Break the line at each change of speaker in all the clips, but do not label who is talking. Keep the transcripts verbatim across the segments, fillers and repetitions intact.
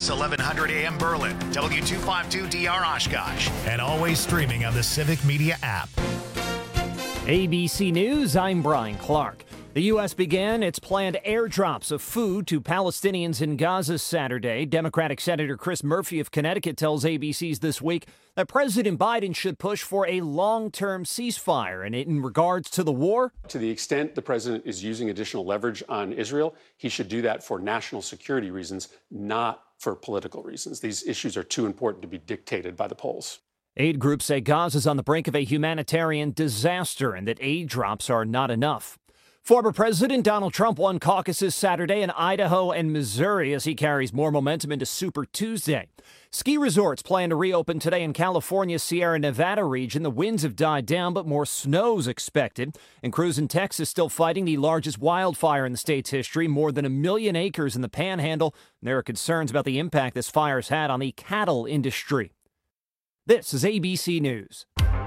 S eleven hundred A M Berlin, W two fifty-two D R Oshkosh, and always streaming on the Civic Media app.
A B C News, I'm Brian Clark. The U S began its planned airdrops of food to Palestinians in Gaza Saturday. Democratic Senator Chris Murphy of Connecticut tells A B C's This Week that President Biden should push for a long-term ceasefire. And in regards to the war,
to the extent the president is using additional leverage on Israel, he should do that for national security reasons, not for political reasons. These issues are too important to be dictated by the polls.
Aid groups say Gaza's on the brink of a humanitarian disaster and that aid drops are not enough. Former President Donald Trump won caucuses Saturday in Idaho and Missouri as he carries more momentum into Super Tuesday. Ski resorts plan to reopen today in California's Sierra Nevada region. The winds have died down, but more snow's expected. And crews in Texas still fighting the largest wildfire in the state's history, more than a million acres in the Panhandle. And there are concerns about the impact this fire's had on the cattle industry. This is A B C News.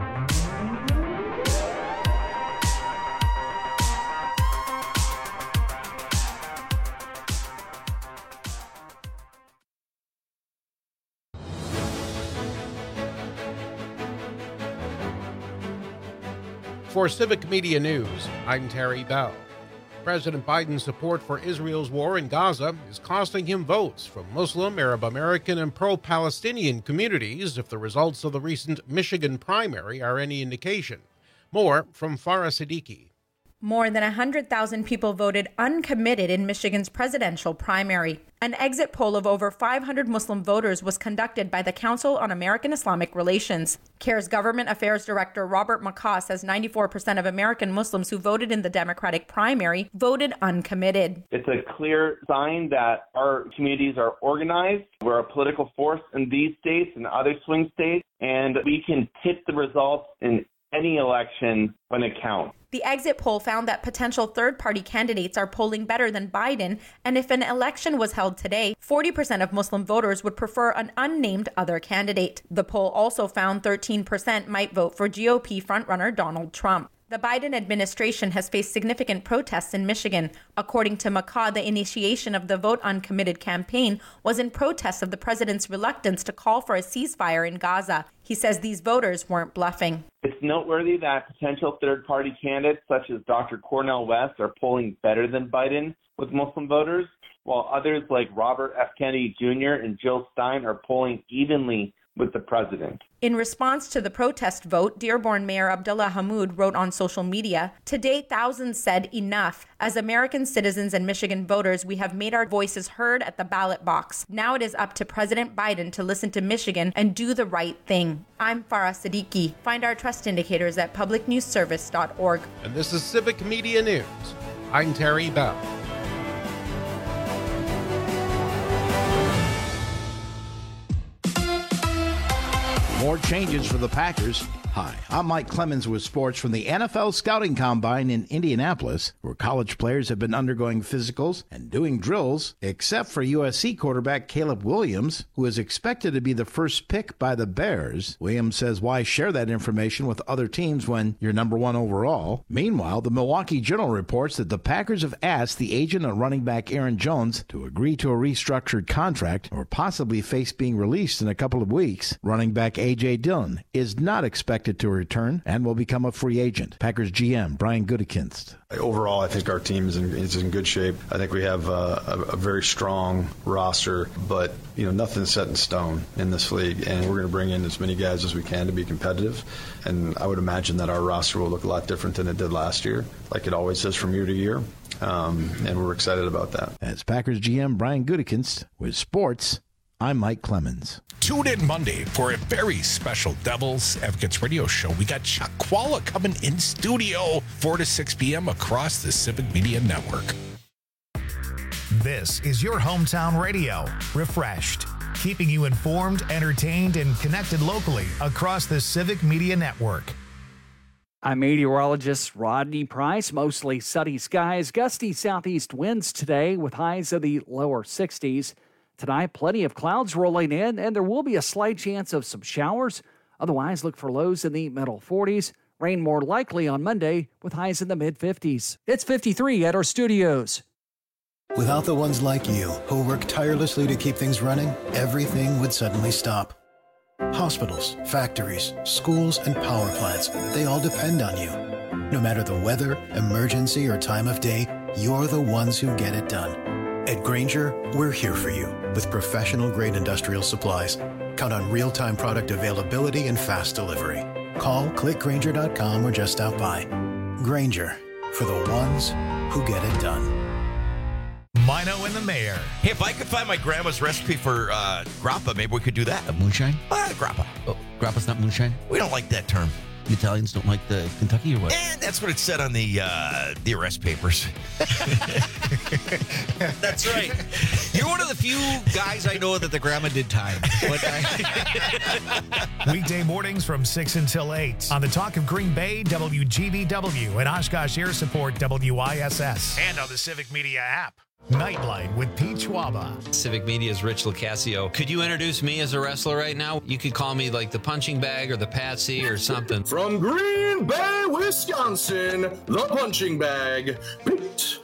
For Civic Media News, I'm Terry Bell. President Biden's support for Israel's war in Gaza is costing him votes from Muslim, Arab American, and pro-Palestinian communities if the results of the recent Michigan primary are any indication. More from Farah Siddiqui.
More than one hundred thousand people voted uncommitted in Michigan's presidential primary. An exit poll of over five hundred Muslim voters was conducted by the Council on American Islamic Relations. CARE's Government Affairs Director Robert McCaw says ninety-four percent of American Muslims who voted in the Democratic primary voted uncommitted.
It's a clear sign that our communities are organized. We're a political force in these states and other swing states, and we can tip the results in any election when it counts.
The exit poll found that potential third-party candidates are polling better than Biden, and if an election was held today, forty percent of Muslim voters would prefer an unnamed other candidate. The poll also found thirteen percent might vote for G O P frontrunner Donald Trump. The Biden administration has faced significant protests in Michigan. According to McCaw, the initiation of the Vote Uncommitted campaign was in protest of the president's reluctance to call for a ceasefire in Gaza. He says these voters weren't bluffing.
It's noteworthy that potential third-party candidates such as Doctor Cornel West are polling better than Biden with Muslim voters, while others like Robert F. Kennedy Junior and Jill Stein are polling evenly with the president.
In response to the protest vote, Dearborn Mayor Abdullah Hammoud wrote on social media, "Today, thousands said enough. As American citizens and Michigan voters, we have made our voices heard at the ballot box. Now it is up to President Biden to listen to Michigan and do the right thing." I'm Farah Siddiqui. Find our trust indicators at public news service dot org.
And this is Civic Media News. I'm Terry Bell.
More changes for the Packers. Hi, I'm Mike Clemens with sports from the N F L Scouting Combine in Indianapolis, where college players have been undergoing physicals and doing drills, except for U S C quarterback Caleb Williams, who is expected to be the first pick by the Bears. Williams says, why share that information with other teams when you're number one overall? Meanwhile, the Milwaukee Journal reports that the Packers have asked the agent of running back Aaron Jones to agree to a restructured contract or possibly face being released in a couple of weeks. Running back A J. Dillon is not expected to return and will become a free agent. Packers G M Brian Gutekunst.
Overall, I think our team is in, is in good shape. I think we have uh, a, a very strong roster, but you know nothing's set in stone in this league, and we're going to bring in as many guys as we can to be competitive. And I would imagine that our roster will look a lot different than it did last year, like it always does from year to year. Um, and we're excited about that.
As Packers G M Brian Gutekunst with sports, I'm Mike Clemens.
Tune in Monday for a very special Devils Advocates radio show. We got Chuck Qualla coming in studio, four to six p.m. across the Civic Media Network. This is your hometown radio, refreshed, keeping you informed, entertained, and connected locally across the Civic Media Network.
I'm meteorologist Rodney Price. Mostly sunny skies, gusty southeast winds today with highs of the lower sixties. Tonight, plenty of clouds rolling in, and there will be a slight chance of some showers. Otherwise, look for lows in the middle forties. Rain more likely on Monday with highs in the mid-fifties. It's fifty-three at our studios.
Without the ones like you, who work tirelessly to keep things running, everything would suddenly stop. Hospitals, factories, schools, and power plants, they all depend on you. No matter the weather, emergency, or time of day, you're the ones who get it done. At Grainger, we're here for you with professional-grade industrial supplies. Count on real-time product availability and fast delivery. Call, click Grainger dot com, or just stop by. Grainger, for the ones who get it done.
Mino and the Mayor.
Hey, if I could find my grandma's recipe for uh, grappa, maybe we could do that.
A moonshine?
Uh, grappa.
Oh, grappa's not moonshine?
We don't like that term.
The Italians don't like the Kentucky or what?
And that's what it said on the uh, the arrest papers.
That's right. You're one of the few guys I know that the grandma did time. But I... Weekday mornings from six until eight on the Talk of Green Bay, W G B W, and Oshkosh Air Support, W I S S. And on the Civic Media app. Nightlight with Pete Schwaba.
Civic Media's Rich Lucasio. Could you introduce me as a wrestler right now? You could call me like the punching bag or the Patsy or something.
From Green Bay, Wisconsin, the punching bag, Pete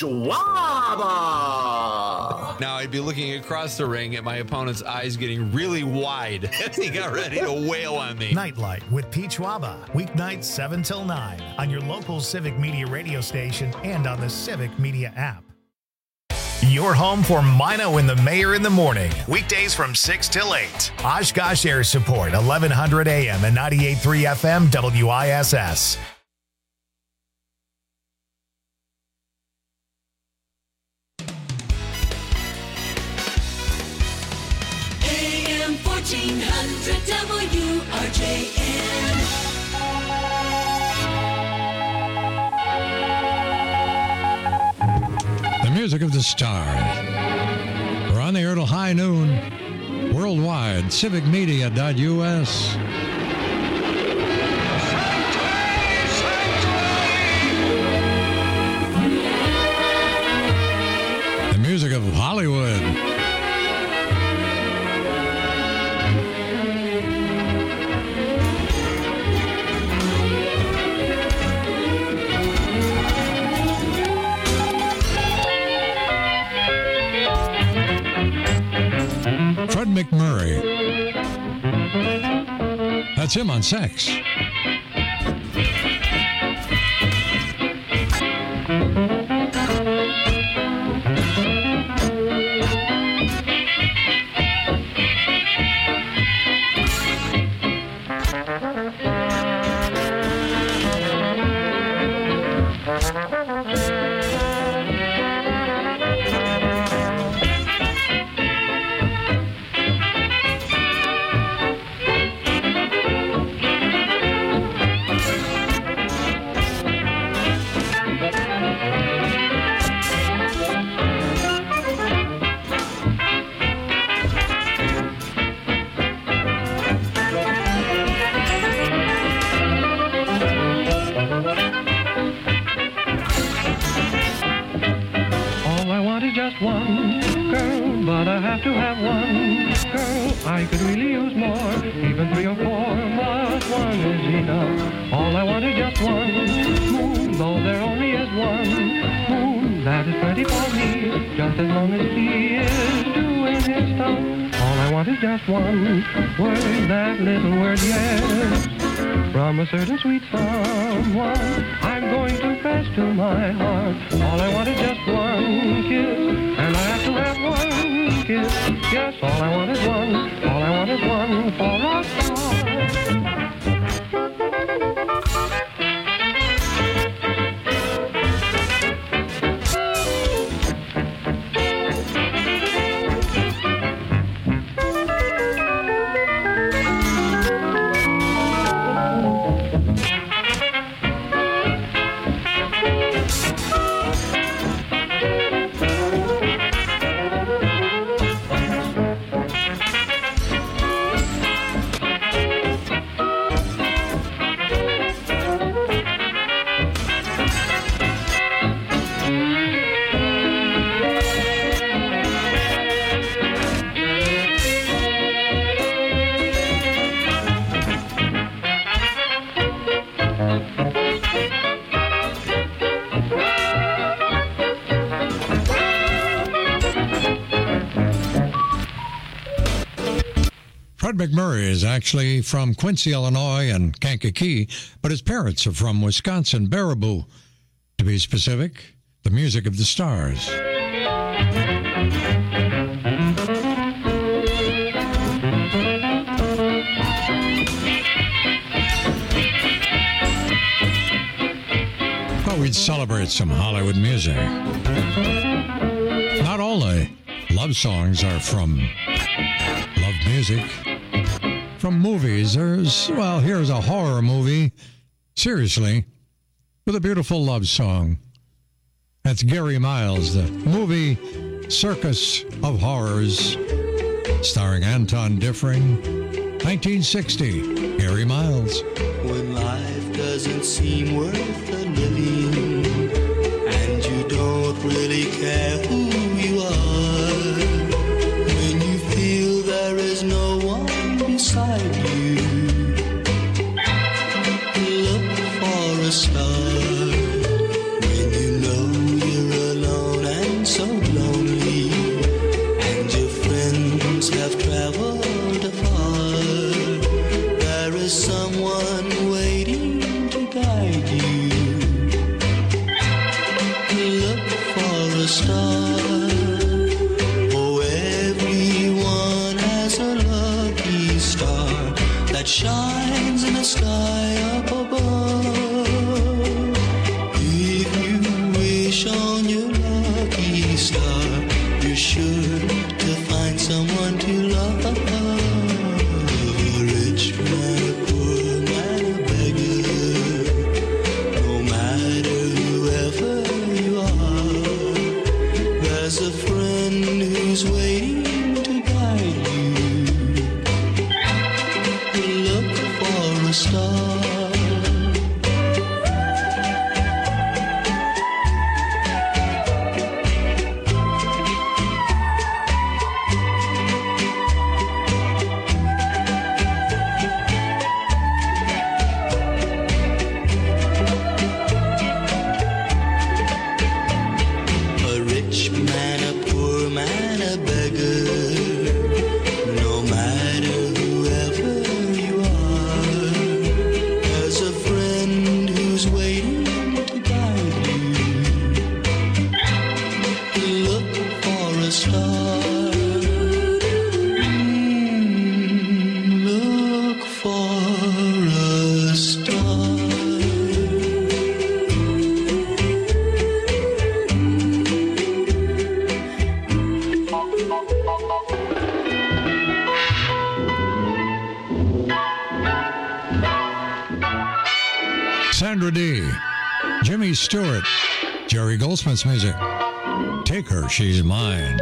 Schwaba.
Now I'd be looking across the ring at my opponent's eyes getting really wide as he got ready to wail on me.
Nightlight with Pete Schwaba. Weeknights seven till nine on your local Civic Media radio station and on the Civic Media app. Your home for Mino and the Mayor in the morning. Weekdays from six till eight. Oshkosh Air Support, eleven hundred A M and ninety-eight point three F M W I S S.
A M fourteen hundred W R J N.
Music of the stars. We're on the air till high noon. Worldwide, civic media dot U S. The music of Hollywood. Fred McMurray. That's him on sex.
one girl, but I have to have one girl. I could really use more, even three or four, but one is enough. All I want is just one moon, though there only is one moon. That is plenty for me, just as long as he is doing his stuff. All I want is just one word, that little word, yes. From a certain sweet someone, I'm going to press to my heart. All I want is just one kiss, and I have to have one kiss. Yes, all I want is one, all I want is one for a star.
Fred McMurray is actually from Quincy, Illinois, and Kankakee, but his parents are from Wisconsin, Baraboo. To be specific, the music of the stars. We'd celebrate some Hollywood music. Not all the love songs are from love music. From movies, there's, well, here's a horror movie, seriously, with a beautiful love song. That's Gary Miles, the movie Circus of Horrors, starring Anton Diffring, nineteen sixty, Gary Miles.
When life doesn't seem worth the living, and you don't really care who you are, when you feel there is no one beside you, look for a star. When you know you're alone and so lonely, and your friends have traveled afar, there is someone waiting to guide you. Look for a star. Oh, everyone has a lucky star that shines in the sky up above. If you wish on your lucky star, you're sure to find someone to love. A rich man, a poor man, a beggar, no matter whoever you are, there's a friend who's waiting to guide you. Look for a star. A rich man, a poor man, a beggar, no matter whoever you are, there's a friend who's waiting to guide you. Look for a star. Mm, look for a star.
Sandra Dee, Jimmy Stewart, Jerry Goldsmith's music. Take Her, She's Mine.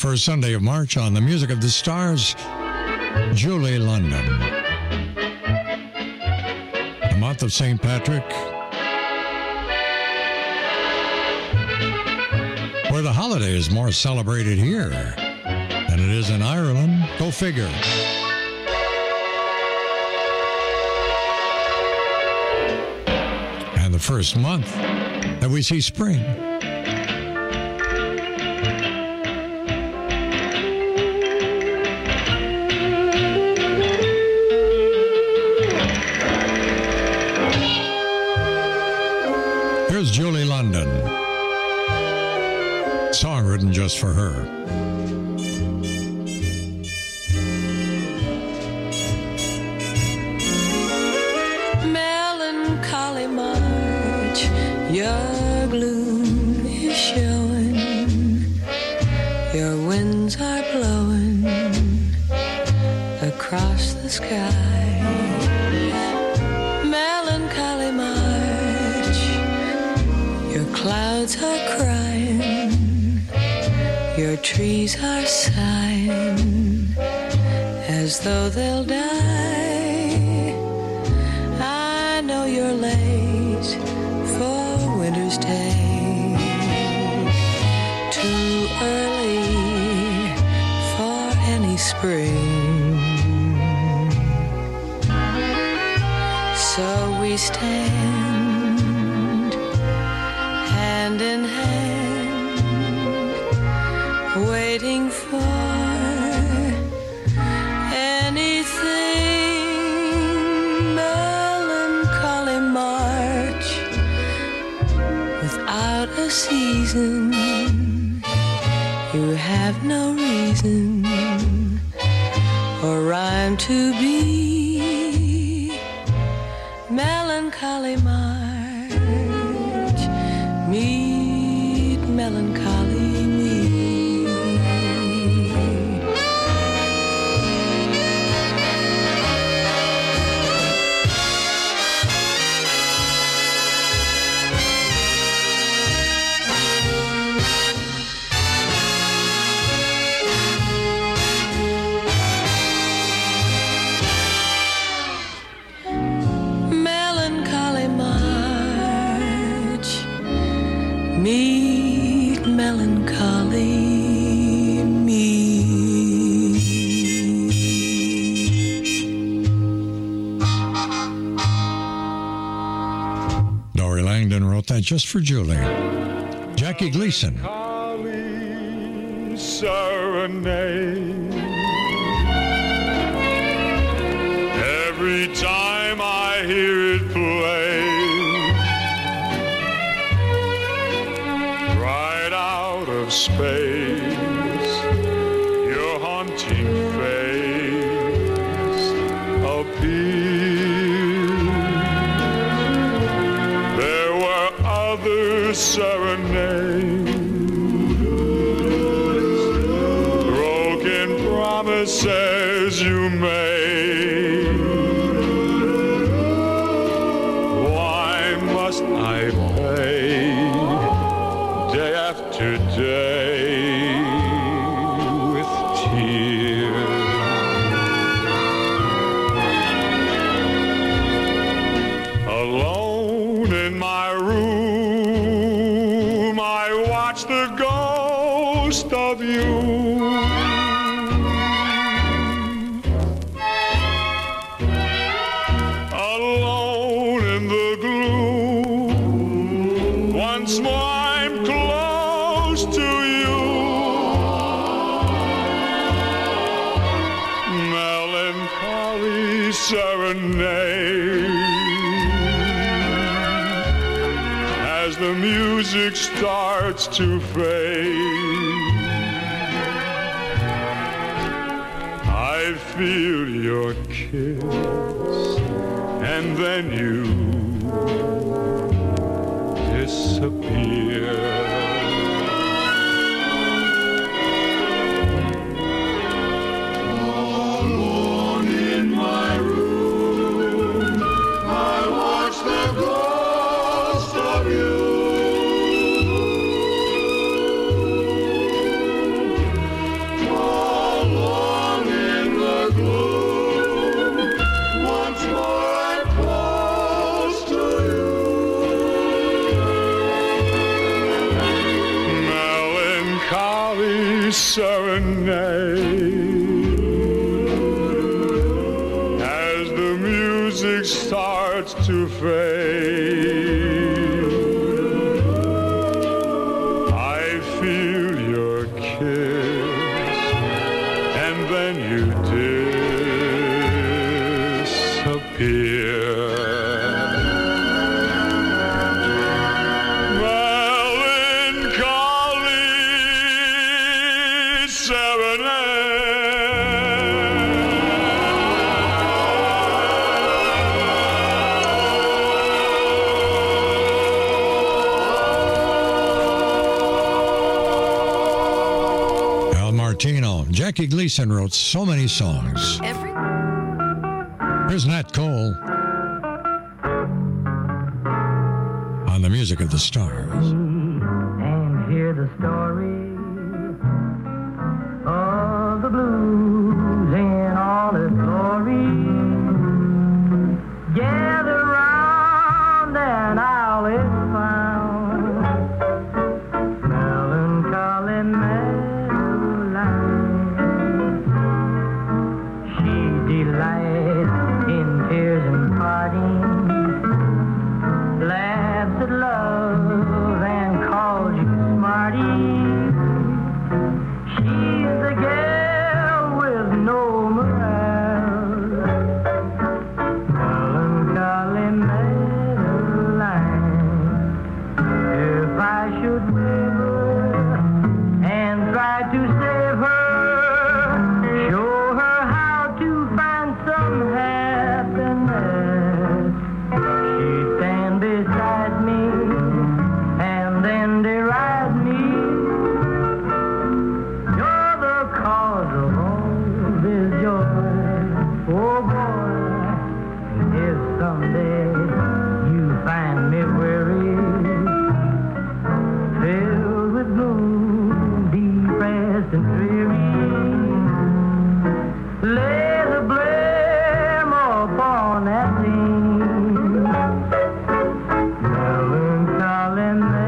first Sunday of March on the Music of the Stars, Julie London. The month of Saint Patrick, where the holiday is more celebrated here than it is in Ireland. Go figure. And the first month that we see spring. Here's Julie London. Song written just for her.
Melancholy March, your gloom is showing, your winds are blowing across the sky. Melancholy March, your clouds are crying, your trees are sighing as though they'll die. I know you're late for winter's day, too early for any spring. So we stand hand in hand, waiting for anything. Melancholy March, without a season, you have no reason or rhyme to be. Melancholy March, meet melancholy me. Melancholy March, meet melancholy me.
Dory Langdon wrote that just for Julie. Jackie Gleason.
Serenade. Every time I hear it play, right out of space, your haunting face appears. There were other serenades, broken promises you made. Why must I pay day after day with tears? Alone in my room, I watch the ghost of you. Alone in the gloom, once more I'm close to you. Melancholy serenade, as the music starts to fade, I feel your kiss, and then you disappear. Alone in my room, I watch the ghost of you. serenade as the music starts to fade. I feel your kiss and then you disappear.
Jackie Gleason wrote so many songs.
Every-
Here's Nat Cole on the Music of the Stars.
And hear the story of the blues in all its glory. Gather round and I'll it's found. Melancholy delight in tears and parting, laughs at love and calls you smarty. She's the girl with no morale, melancholy Madeline. If I should waver and try to save her, show her some happiness, she'd stand beside me and then deride me. You're the cause of all this joy, oh boy. And if someday you find me weary, filled with gloom, depressed and dreary, lay the blame upon that thing, melancholy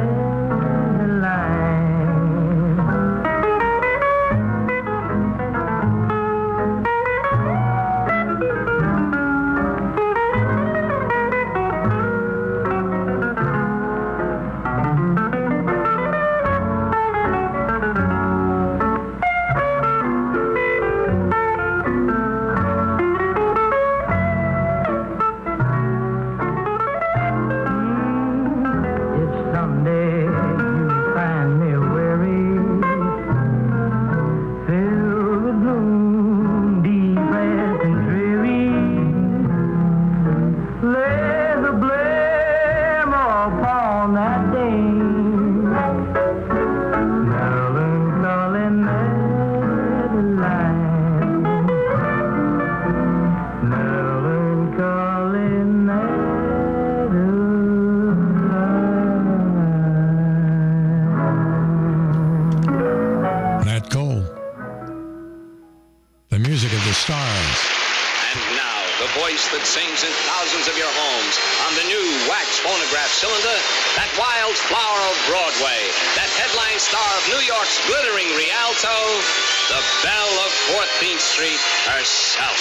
that sings in thousands of your homes on the new wax phonograph cylinder, that wild flower of Broadway, that headline star of New York's glittering Rialto, the belle of fourteenth Street herself.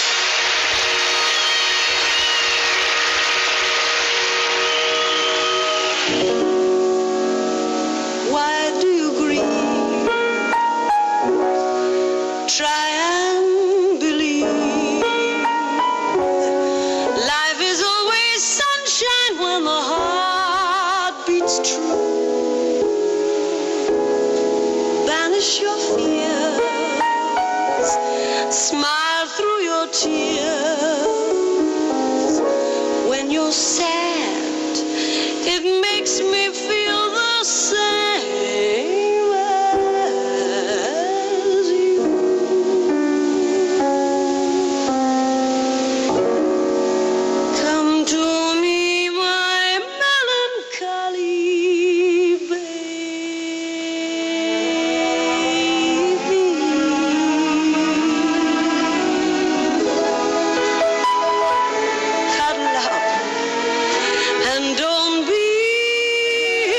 Why do you grieve? Try and believe. Life is always sunshine when the heart beats true. Banish your fears. Smile through your tears. When you're sad, it makes me feel the same as you. Come to me, my melancholy baby. Cuddle up and don't be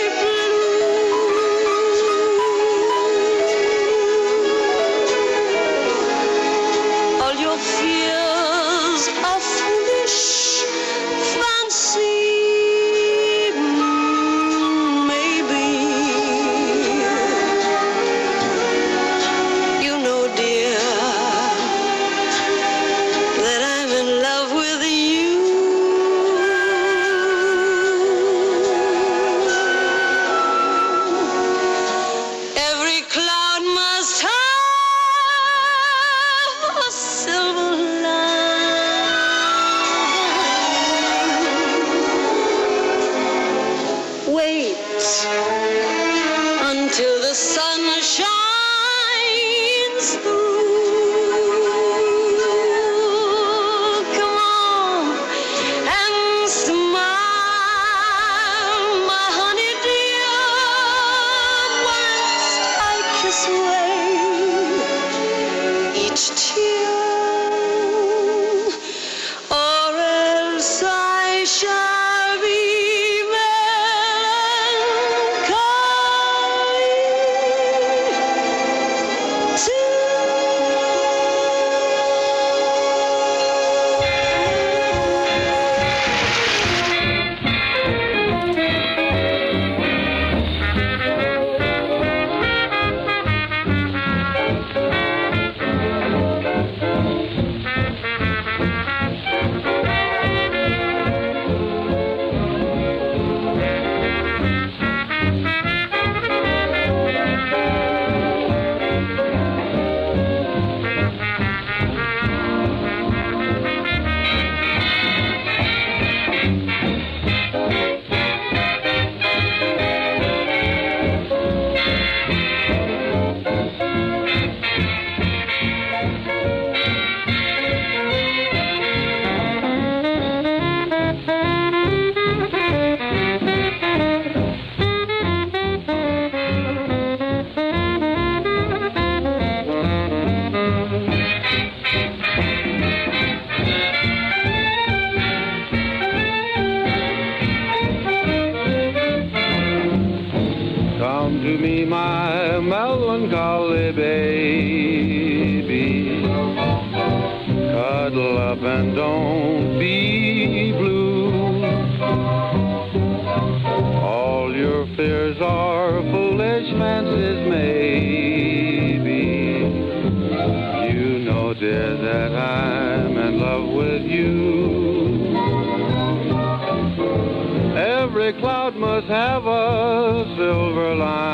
Every cloud must have a silver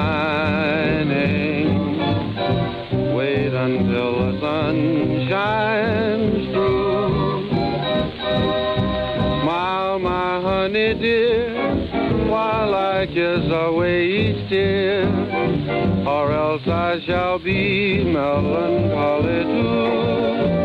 lining. Wait until the sun shines through. Smile, my honey dear, while I kiss away each tear, or else I shall be melancholy too.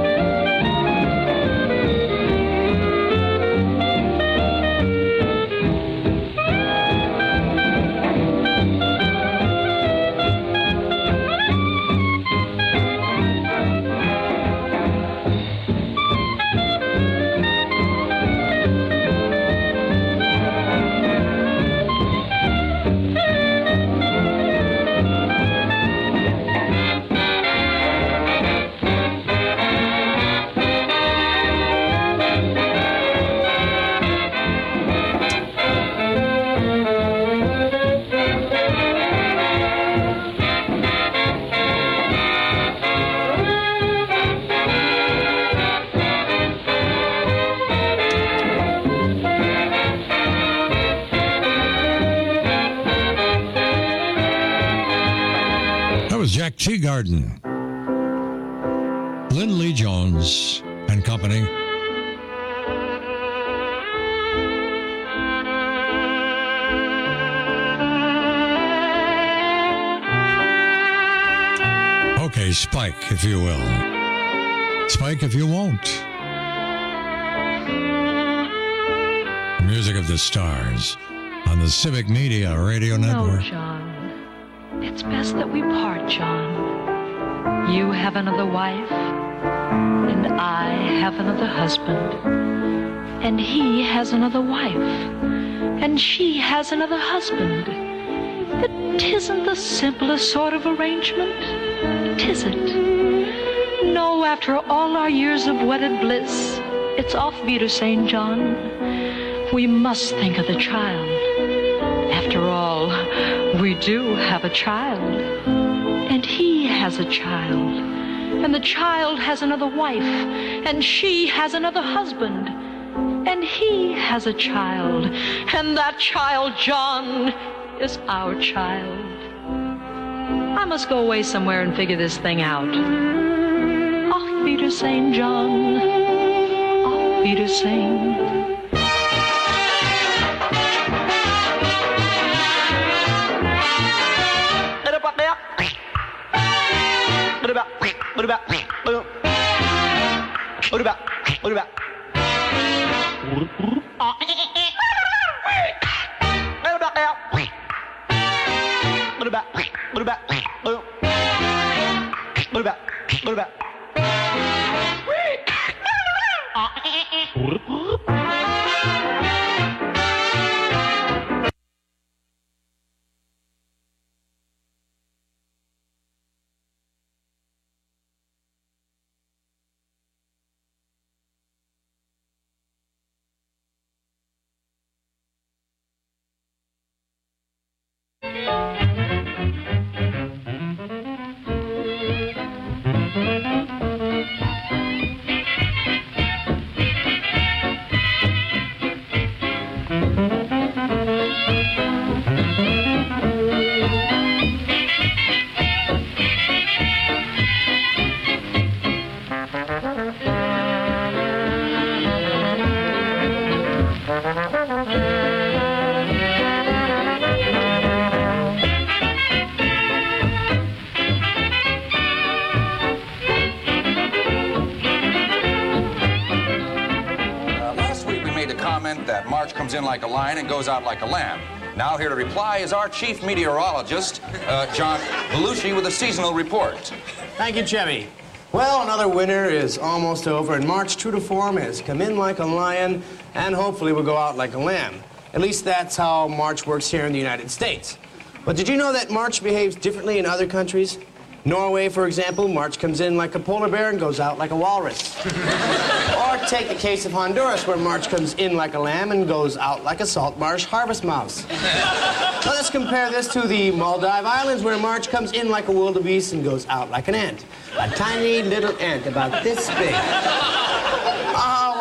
Jack Teagarden, Lindley Jones and Company. Okay, Spike, if you will. Spike, if you won't. Music of the Stars on the Civic Media Radio Network.
No, John. It's best that we part, John. You have another wife, and I have another husband, and he has another wife, and she has another husband. It isn't the simplest sort of arrangement, is it? No, after all our years of wedded bliss, it's offbeat, Saint John. We must think of the child. After all, we do have a child, and he has a child, and the child has another wife, and she has another husband, and he has a child, and that child, John, is our child. I must go away somewhere and figure this thing out. Auf Wiedersehen, John. Auf Wiedersehen.
What about, what about, what about, what about, what about, what about, what about, what about, what about,
that March comes in like a lion and goes out like a lamb. Now here to reply is our chief meteorologist, uh, John Belushi, with a seasonal report.
Thank you, Chevy. Well, another winter is almost over, and March, true to form, has come in like a lion and hopefully will go out like a lamb. At least that's how March works here in the United States. But did you know that March behaves differently in other countries? Norway, for example, March comes in like a polar bear and goes out like a walrus. Or take the case of Honduras, where March comes in like a lamb and goes out like a salt marsh harvest mouse. Let us compare this to the Maldive Islands, where March comes in like a wildebeest and goes out like an ant. A tiny little ant about this big. Oh,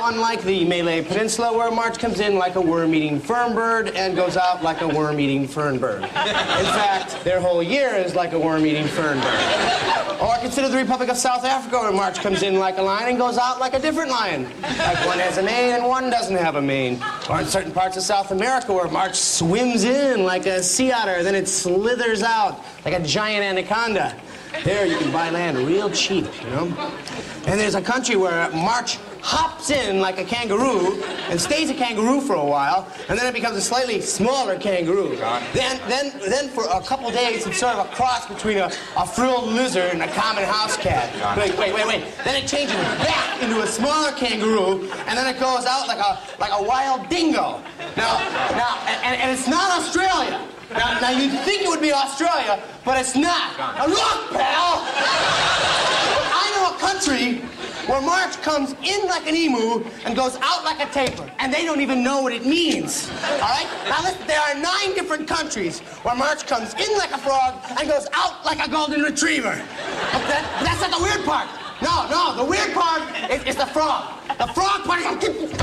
unlike the Malay Peninsula, where March comes in like a worm-eating fern bird and goes out like a worm-eating fern bird. In fact, their whole year is like a worm-eating fern bird. Or consider the Republic of South Africa, where March comes in like a lion and goes out like a different lion. Like one has a mane and one doesn't have a mane. Or in certain parts of South America, where March swims in like a sea otter, then it slithers out like a giant anaconda. There you can buy land real cheap, you know? And there's a country where March hops in like a kangaroo and stays a kangaroo for a while, and then it becomes a slightly smaller kangaroo. Then, then, then for a couple days, it's sort of a cross between a, a frilled lizard and a common house cat. Wait, wait, wait, wait. Then it changes back into a smaller kangaroo, and then it goes out like a like a wild dingo. Now, now, and, and it's not Australia. Now, now you'd think it would be Australia, but it's not. Now look, pal! I know a country where March comes in like an emu and goes out like a tapir, and they don't even know what it means. All right? Now listen, there are nine different countries where March comes in like a frog and goes out like a golden retriever. But, that, but that's not the weird part. No, no, the weird part is, is the frog. The frog part is...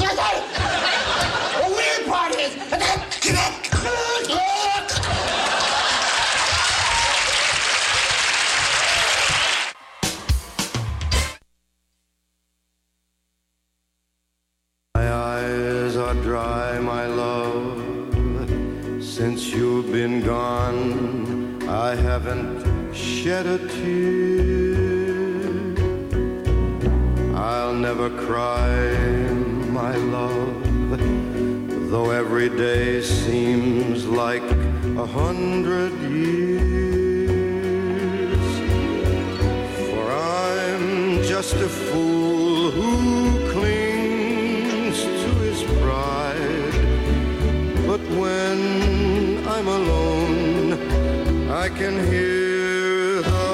The weird part is...
My eyes are dry, my love. Since you've been gone, I haven't shed a tear. I'll never cry, my love, though every day seems like a hundred years. For I'm just a fool who clings to his pride. But when I'm alone, I can hear the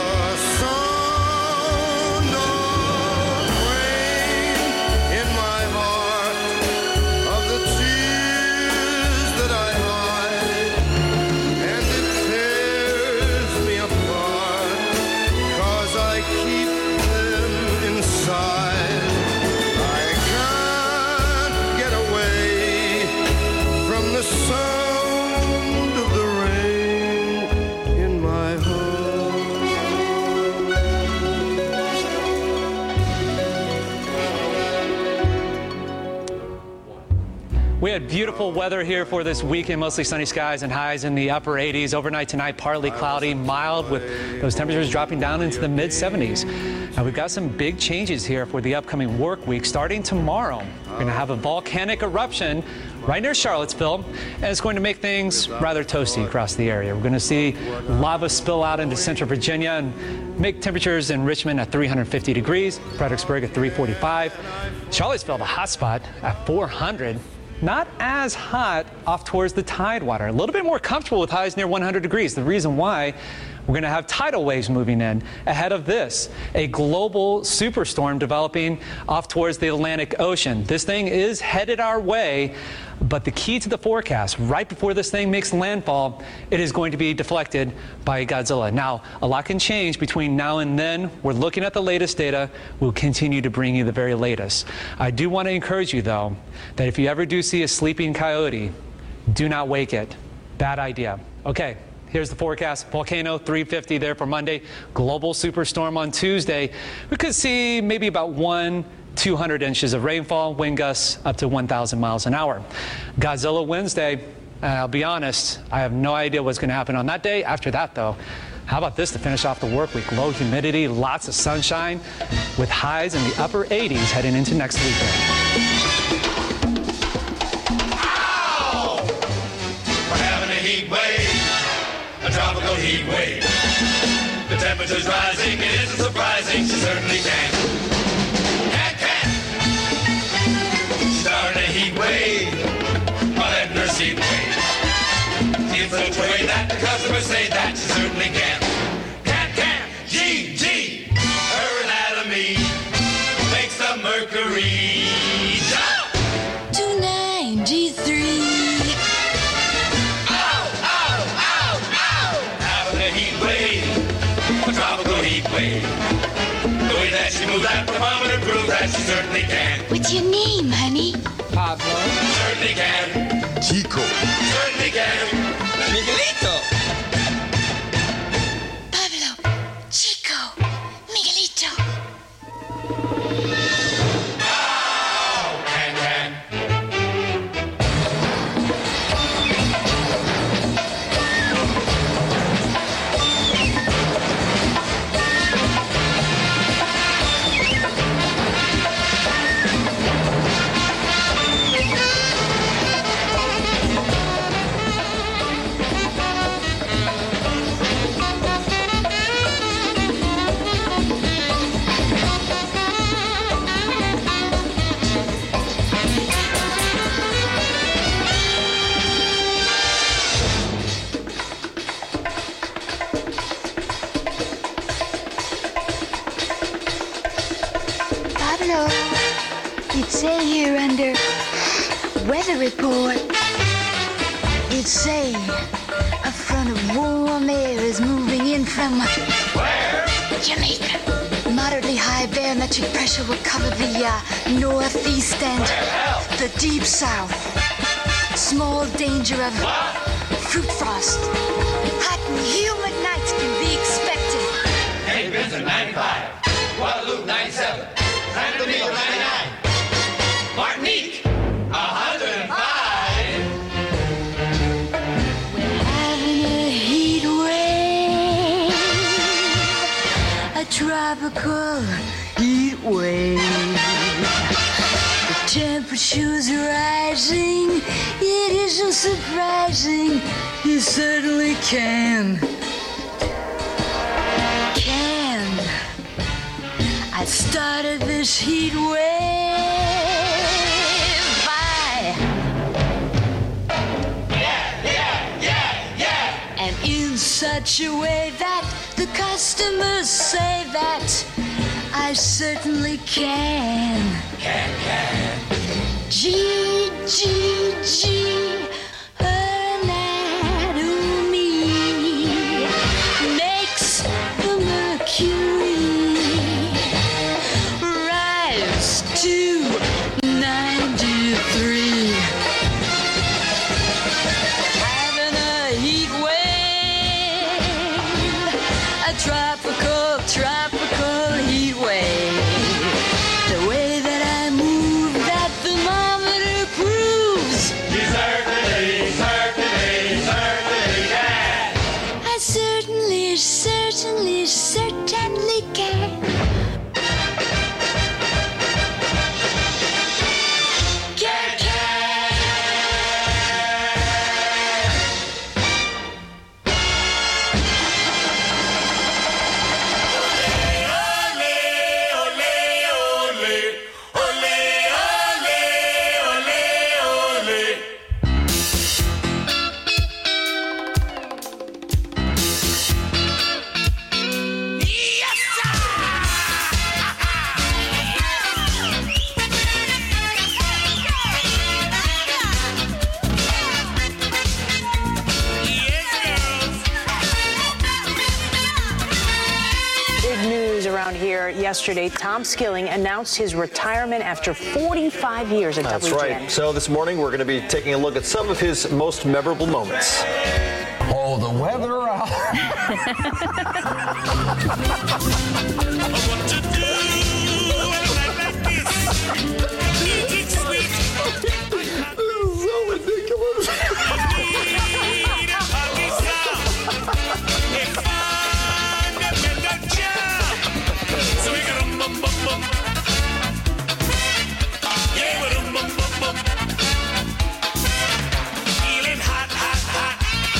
sound of rain in my heart, of the tears that I hide, and it tears me apart, 'cause I keep them inside. I can't get away from the sound of the rain in my heart.
We had beautiful weather here for this weekend, mostly sunny skies and highs in the upper eighties. Overnight tonight, partly cloudy, mild, with those temperatures dropping down into the mid seventies. Now, we've got some big changes here for the upcoming work week. Starting tomorrow, we're going to have a volcanic eruption right near Charlottesville, and it's going to make things rather toasty across the area. We're going to see lava spill out into central Virginia and make temperatures in Richmond at three hundred fifty degrees, Fredericksburg at three forty-five, Charlottesville, the hot spot, at four hundred. Not as hot off towards the Tidewater. A little bit more comfortable with highs near one hundred degrees. The reason why, we're going to have tidal waves moving in ahead of this, a global superstorm developing off towards the Atlantic Ocean. This thing is headed our way, but the key to the forecast, right before this thing makes landfall, it is going to be deflected by Godzilla. Now, a lot can change between now and then. We're looking at the latest data. We'll continue to bring you the very latest. I do want to encourage you, though, that if you ever do see a sleeping coyote, do not wake it. Bad idea. Okay. Here's the forecast. Volcano, three fifty there for Monday. Global superstorm on Tuesday. We could see maybe about one, two hundred inches of rainfall, wind gusts up to one thousand miles an hour. Godzilla Wednesday, uh, I'll be honest, I have no idea what's going to happen on that day. After that, though, how about this to finish off the work week? Low humidity, lots of sunshine, with highs in the upper eighties heading into next weekend.
Ow! We're having a heat wave. A tropical heat wave. The temperature's rising, it isn't surprising, she certainly can. Can, can. She's starting a heat wave, while letting her seat wave. In such a way that the customers say that she certainly can. Can, can. G, G. Her anatomy makes the mercury jump.
two nine G three.
A tropical heat wave. The way that she prove that thermometer prove that she certainly can.
What's your name, honey?
Pablo. Certainly can.
Chico.
Certainly can.
Miguelito.
Pablo. Chico. Miguelito.
Oh, can, can.
Pablo. It say here under weather report. It say a front of warm air is moving in from
Where?
Jamaica. Moderately high barometric pressure will cover the uh, northeast and the deep south. Small danger of
What?
fruit frost. Hot and humid nights can be expected.
Cape Vincent, ninety-five. Guadalupe, ninety-seven. Santo Domingo, ninety-nine. Martinique, one hundred five.
We're having a heat wave, a tropical heat wave. The temperature's rising, it isn't surprising, you certainly can. Can. I started this heat wave by
Yeah, yeah, yeah, yeah.
and in such a way that the customers say that I certainly can.
Can, can.
G, G, G, her anatomy makes the mercury rise to ninety-three. Having a heat wave, a tropical, tropical heat wave. The way that I move, that thermometer proves
He certainly, certainly, certainly can.
I certainly, certainly, certainly can. Can, can.
Big news around here yesterday. Tom Skilling announced his retirement after forty-five years at
That's
W G N.
right. So this morning we're going to be taking a look at some of his most memorable moments.
Oh, the weather out.
So ridiculous.
Feeling hot, hot, hot.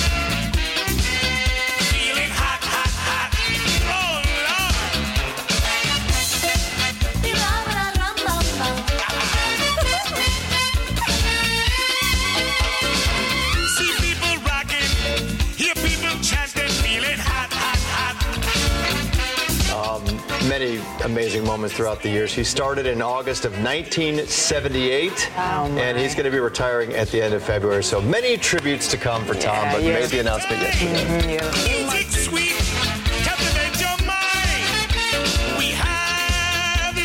Feeling hot, hot, hot.
many amazing moments throughout the years. He started in August of nineteen seventy-eight,
oh
and he's going to be retiring at the end of February. So many tributes to come for Tom,
Yeah,
but
yeah.
made the announcement yesterday.
Mhm, yeah.
Music sweet, captivate your mind. We have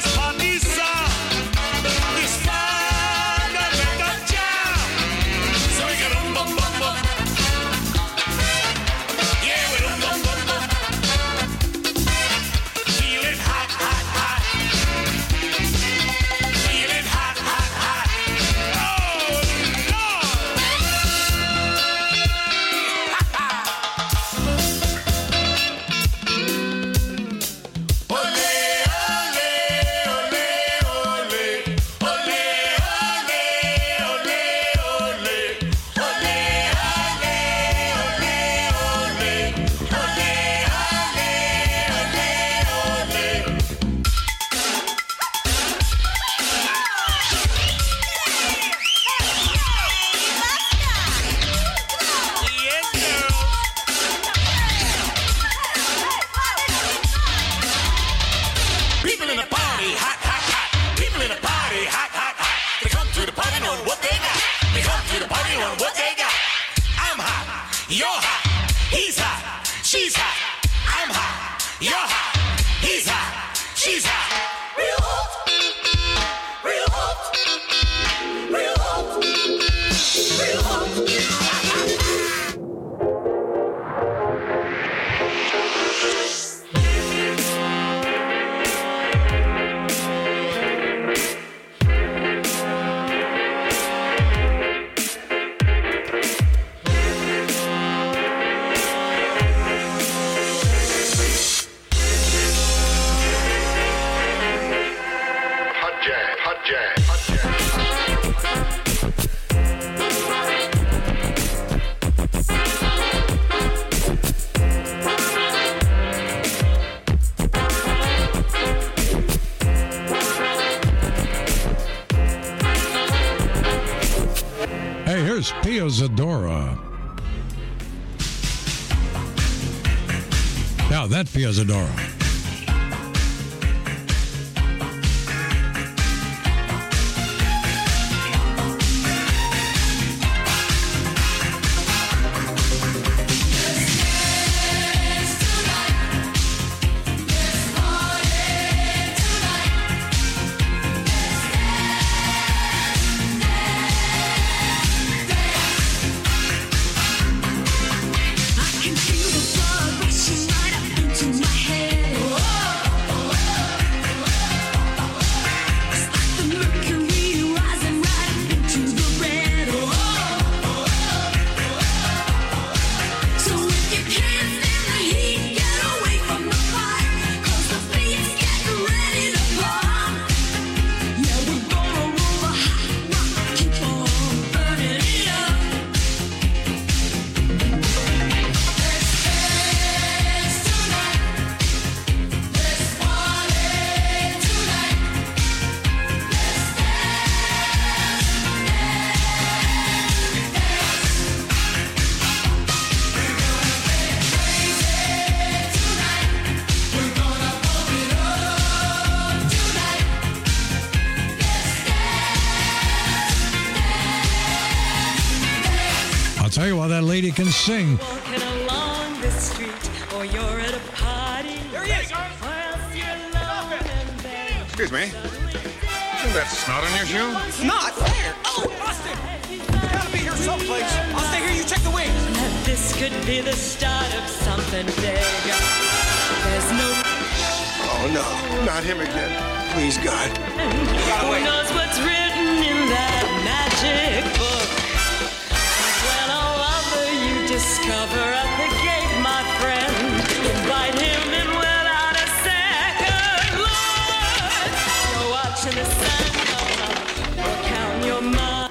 anyone what they got. I'm hot, you're hot, he's hot, she's hot. I'm hot, you're hot, he's hot, she's hot. Real hot, real hot, real hot, real hot.
Hey, here's Pia Zadora. Now that Pia Zadora. Tell you what, that lady can sing.
Walking along the street, or you're at a party.
There he is. Excuse me. Isn't that snot on your shoe?
Snot? Where? Oh, Austin! You gotta be here someplace. I'll stay here, you check the wings.
This could be the start of something big. There's no...
Oh, no. Not him again. Please, God.
Who knows what's written in that magic book? When a lover you discover at the gate, my friend, invite him in without a second look. You're watching the sun come up, work out your mind.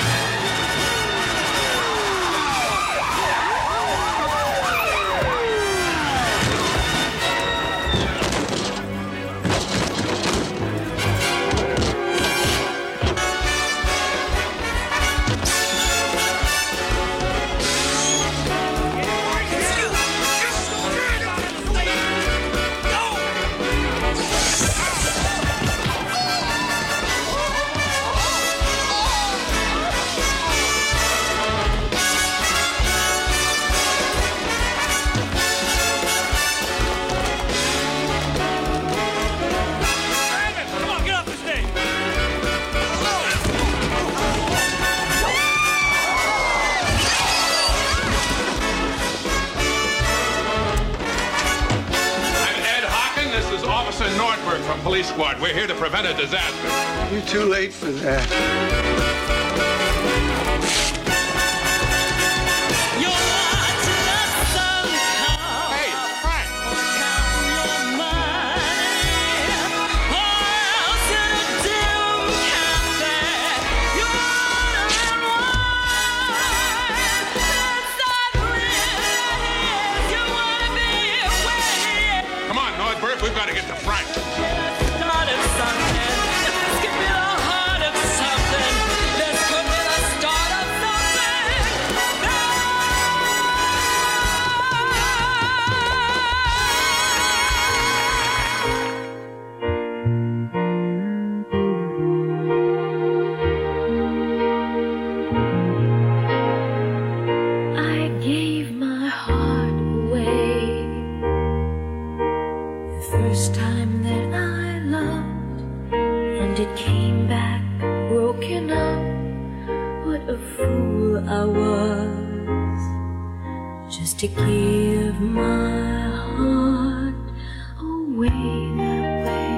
From Police Squad. We're here to prevent a disaster.
You're too late for that.
You're watching the sun come.
Hey, Frank.
Count your money, or else in a dim cafe, you're wondering why. Suddenly, you wanna be away.
Come on, Nordberg, we've got to get to Frank.
Start of something. This could be the heart of something. to give my heart away that way.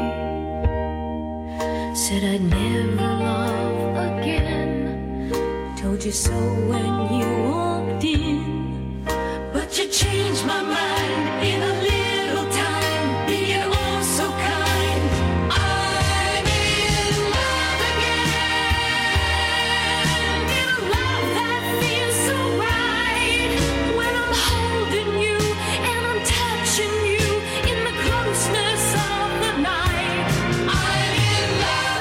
Said I'd never love again. Told you so when you walked in. But you changed my mind in a little time, being oh so kind. I'm in love again, in a love that feels so right. When I'm holding you and I'm touching you in the closeness of the night. I'm in love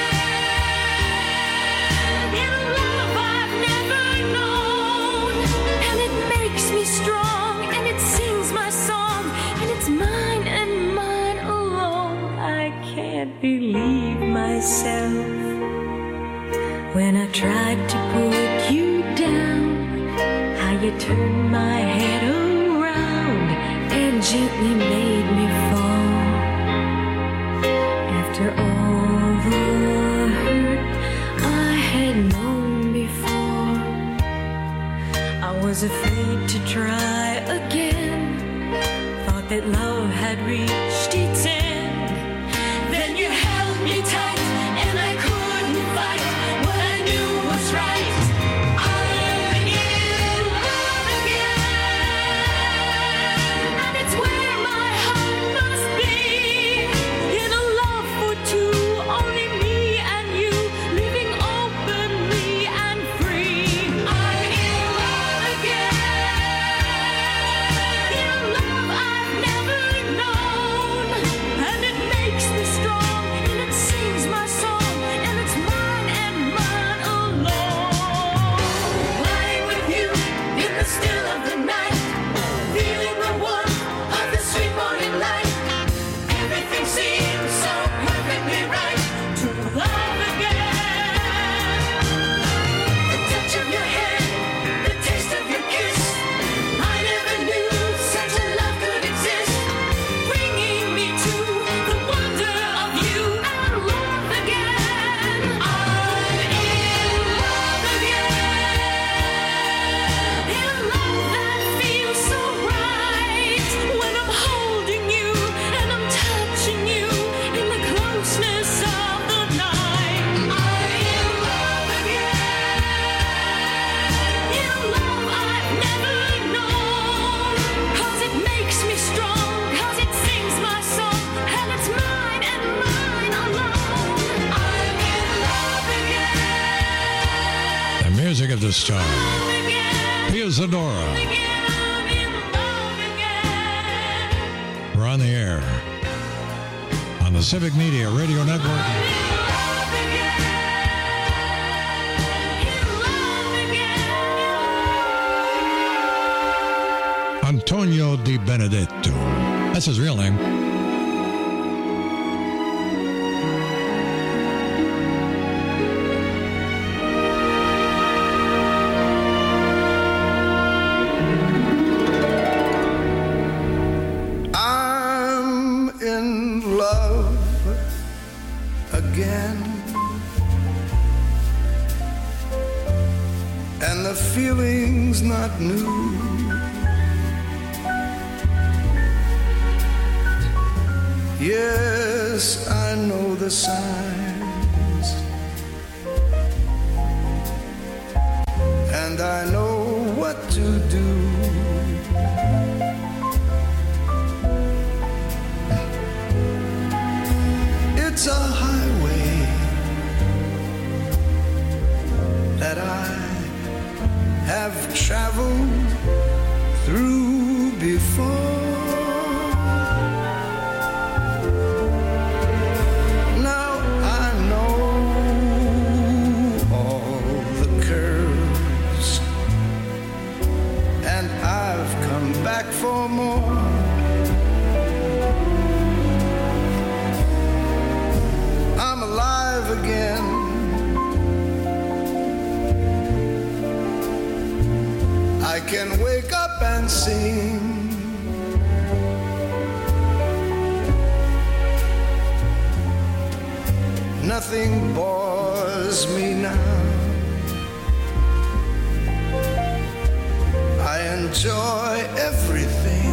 again, in a love I've never known. And it makes me strong, and it sings my song, and it's mine and mine alone. I can't believe myself when I tried to put you down. How you turned my head around and gently made me fall. After all the hurt I had known before, I was afraid to try again. Thought that love had reached its end. Then you held me tight and I couldn't fight what I knew was right. I'm in love again, and it's where my heart must be. In a love for two, only me and you, living openly and free. I'm in love again, in a love I've never known. And it makes me strong, and it sings my song, and it's mine and mine alone. Lying with you in the still of the night, feeling the warmth of the sweet morning light. Everything seems so perfectly right to love again. The touch of your hand, the taste of your kiss, I never knew such a love could exist. Bringing me to the wonder of you and love again. I'm in love again, in a love that feels so right. When I'm holding you and I'm touching you in the closeness of the night. I'm in love again, in a love I've never known. 'Cause it makes me strong, 'cause it sings my song, and it's mine and mine alone. I'm in love again.
The music of the star. Isadora. We're on the air on the Civic Media Radio Network. Antonio Di Benedetto. That's his real name.
I'm in love again, and the feeling's not new. Yes, I know the signs, and I know what to do. It's a highway that I have traveled through before. Now I know all the curves, and I've come back for more. I'm alive again. I can wake up and sing. Nothing bores me now. I enjoy enjoy everything.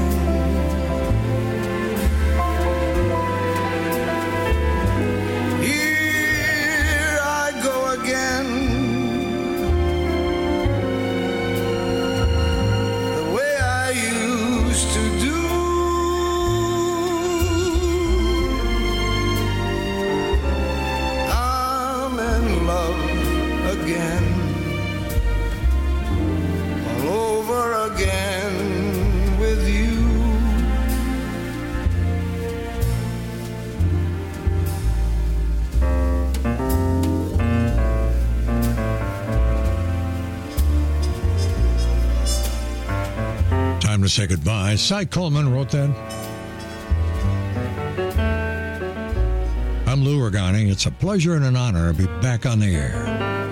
Here I go again, the way I used to do. I'm in love again, all over again with you.
Time to say goodbye. Cy Coleman wrote that. I'm Lou Ragani. It's a pleasure and an honor to be back on the air.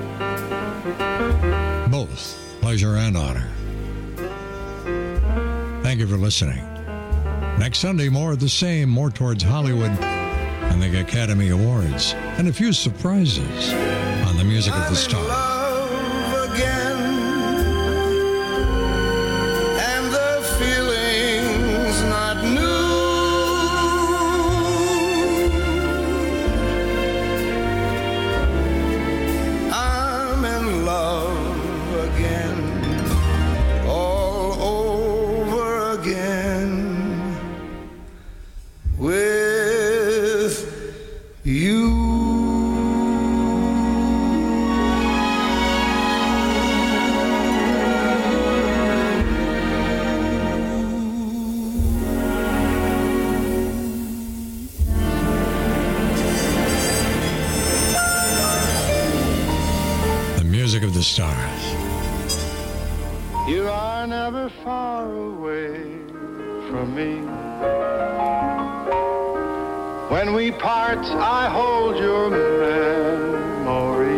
Both pleasure and honor. Thank you for listening. Next Sunday, more of the same, more towards Hollywood and the Academy Awards, and a few surprises on the Music of the Stars.
Love again, and the feeling's not new. I'm in love again, all over again with you.
The Music of the Stars.
You are never far away from me. When we part, I hold your memory.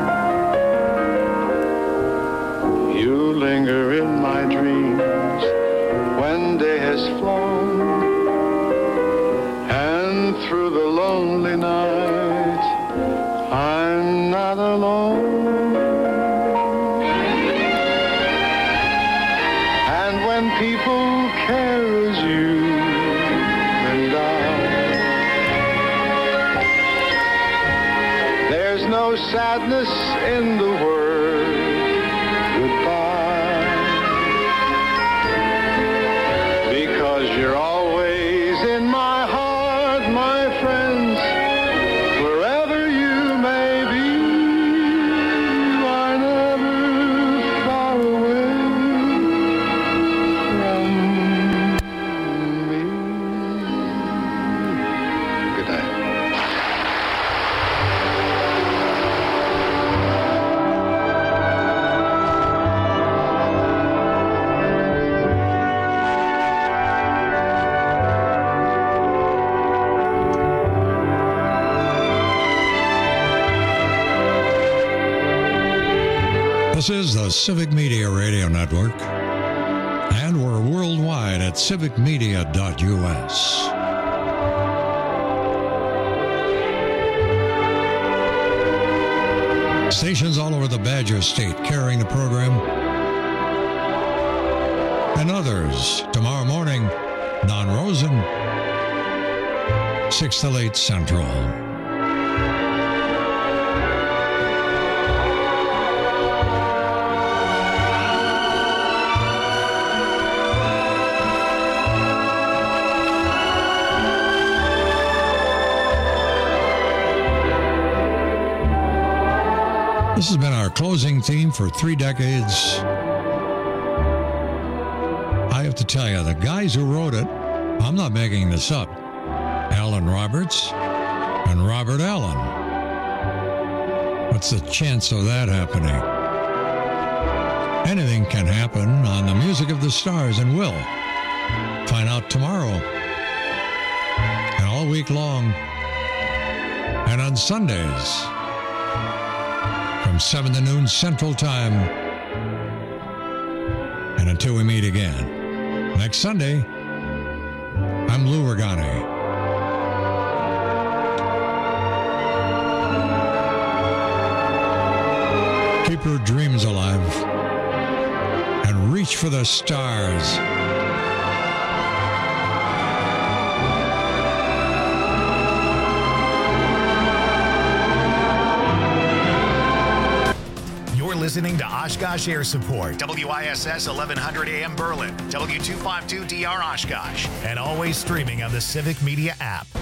You linger in my dreams when day has flown, and through the lonely night, I'm not alone. And when people care as you and I, there's no sadness in the word goodbye, because you're always in my heart, my friends, wherever you may be. You are never far away from me. Good night.
This is the Civic Media Radio Network, and we're worldwide at civic media dot U S. Stations all over the Badger State carrying the program, and others tomorrow morning, Don Rosen, six till eight Central. This has been our closing theme for three decades. I have to tell you, the guys who wrote it, I'm not making this up, Alan Roberts and Robert Allen. What's the chance of that happening? Anything can happen on the Music of the Stars, and will. Find out tomorrow. And all week long. And on Sundays, from seven to noon Central Time. And until we meet again next Sunday, I'm Lou Ragani. Keep your dreams alive and read reach for the stars.
You're listening to Oshkosh Air Support, W I S S eleven hundred A M Berlin, W two fifty-two D R Oshkosh, and always streaming on the Civic Media app.